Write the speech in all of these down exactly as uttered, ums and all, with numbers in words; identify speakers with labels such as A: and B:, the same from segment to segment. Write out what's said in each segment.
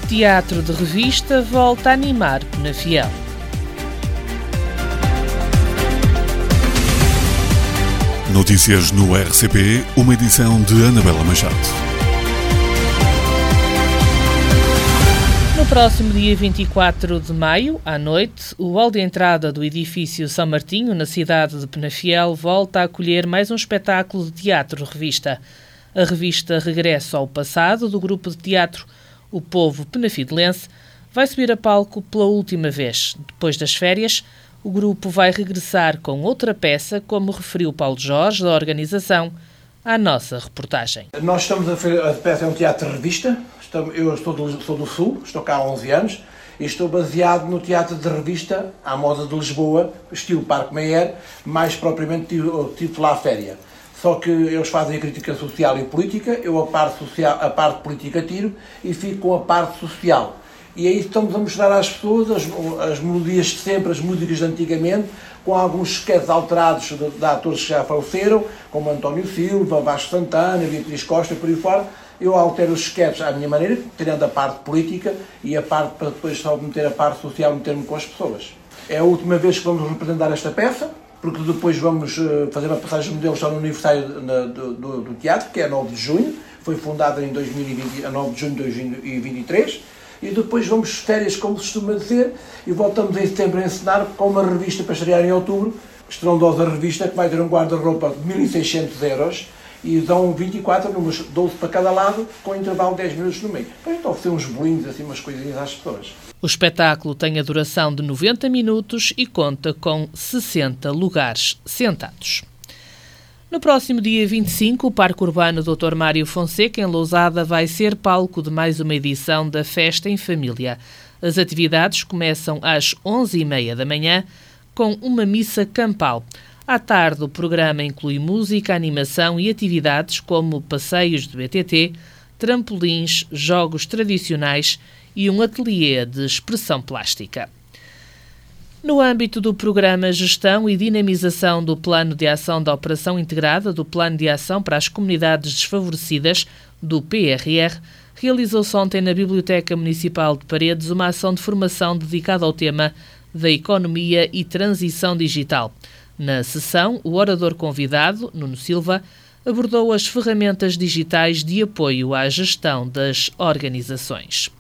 A: Teatro de Revista volta a animar Penafiel.
B: Notícias no R C P, uma edição de Anabela Machado.
A: No próximo dia vinte e quatro de maio, à noite, o hall de entrada do edifício São Martinho, na cidade de Penafiel, volta a acolher mais um espetáculo de teatro de revista. A revista Regresso ao Passado, do grupo de teatro O Povo Penafidelense, vai subir a palco pela última vez. Depois das férias, o grupo vai regressar com outra peça, como referiu Paulo Jorge, da organização, à nossa reportagem.
C: Nós estamos a fazer, a peça é um teatro de revista. Eu sou do, sou do Sul, estou cá há onze anos e estou baseado no teatro de revista à moda de Lisboa, estilo Parque Meyer, mais propriamente tipo La Féria. Só que eles fazem a crítica social e política, eu a parte, social, a parte política tiro e fico com a parte social. E aí estamos a mostrar às pessoas as, as melodias de sempre, as músicas de antigamente, com alguns sketches alterados de, de atores que já faleceram, como António Silva, Vasco Santana, Beatriz Costa, por aí fora. Eu altero os sketches à minha maneira, tirando a parte política e a parte para depois só meter a parte social, meter-me com as pessoas. É a última vez que vamos representar esta peça, porque depois vamos fazer uma passagem de modelo só no aniversário do, do, do teatro, que é nove de junho, foi fundada em dois mil e vinte, a nove de junho de dois mil e vinte e três, e depois vamos férias, como se costuma dizer, e voltamos em setembro a encenar com uma revista para estrear em outubro, estrondosa revista, que vai ter um guarda-roupa de mil e seiscentos euros, e dão vinte e quatro números, doze para cada lado, com intervalo de dez minutos no meio. Para então oferecer uns bolinhos, assim, umas coisinhas às pessoas.
A: O espetáculo tem a duração de noventa minutos e conta com sessenta lugares sentados. No próximo dia vinte e cinco, o Parque Urbano doutor Mário Fonseca, em Lousada, vai ser palco de mais uma edição da Festa em Família. As atividades começam às onze e meia da manhã, com uma missa campal. À tarde, o programa inclui música, animação e atividades como passeios de B T T, trampolins, jogos tradicionais e um ateliê de expressão plástica. No âmbito do programa Gestão e Dinamização do Plano de Ação da Operação Integrada do Plano de Ação para as Comunidades Desfavorecidas, do P R R, realizou-se ontem na Biblioteca Municipal de Paredes uma ação de formação dedicada ao tema da economia e transição digital. Na sessão, o orador convidado, Nuno Silva, abordou as ferramentas digitais de apoio à gestão das organizações.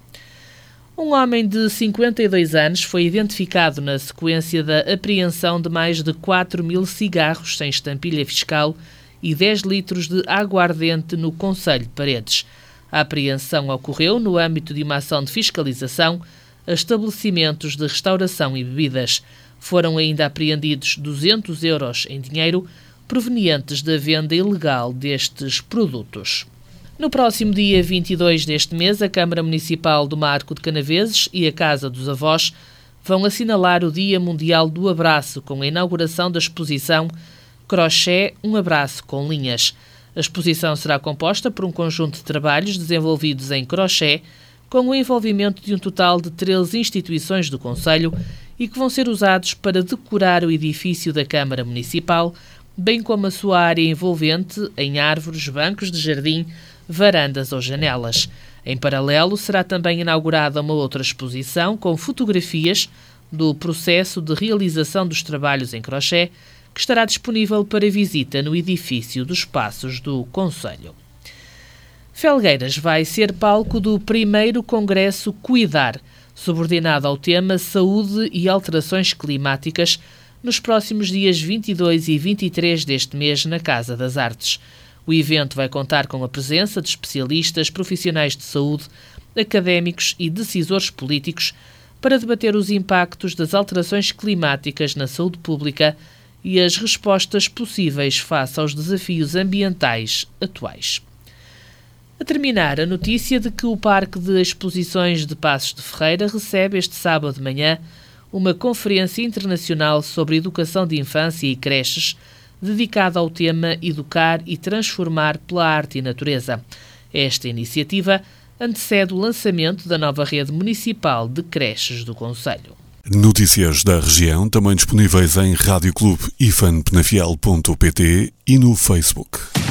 A: Um homem de cinquenta e dois anos foi identificado na sequência da apreensão de mais de quatro mil cigarros sem estampilha fiscal e dez litros de aguardente no concelho de Paredes. A apreensão ocorreu no âmbito de uma ação de fiscalização a estabelecimentos de restauração e bebidas. Foram ainda apreendidos duzentos euros em dinheiro provenientes da venda ilegal destes produtos. No próximo dia vinte e dois deste mês, a Câmara Municipal do Marco de Canaveses e a Casa dos Avós vão assinalar o Dia Mundial do Abraço com a inauguração da exposição Crochê, um abraço com linhas. A exposição será composta por um conjunto de trabalhos desenvolvidos em crochê, com o envolvimento de um total de treze instituições do concelho e que vão ser usados para decorar o edifício da Câmara Municipal, bem como a sua área envolvente em árvores, bancos de jardim, varandas ou janelas. Em paralelo, será também inaugurada uma outra exposição com fotografias do processo de realização dos trabalhos em crochê, que estará disponível para visita no edifício dos Passos do concelho. Felgueiras vai ser palco do primeiro Congresso Cuidar, subordinado ao tema Saúde e Alterações Climáticas, nos próximos dias vinte e dois e vinte e três deste mês na Casa das Artes. O evento vai contar com a presença de especialistas, profissionais de saúde, académicos e decisores políticos para debater os impactos das alterações climáticas na saúde pública e as respostas possíveis face aos desafios ambientais atuais. A terminar, a notícia de que o Parque de Exposições de Passos de Ferreira recebe este sábado de manhã uma conferência internacional sobre educação de infância e creches, dedicada ao tema Educar e Transformar pela Arte e Natureza. Esta iniciativa antecede o lançamento da nova rede municipal de creches do concelho.
B: Notícias da região também disponíveis em rádio clube ifan penafiel ponto pt e no Facebook.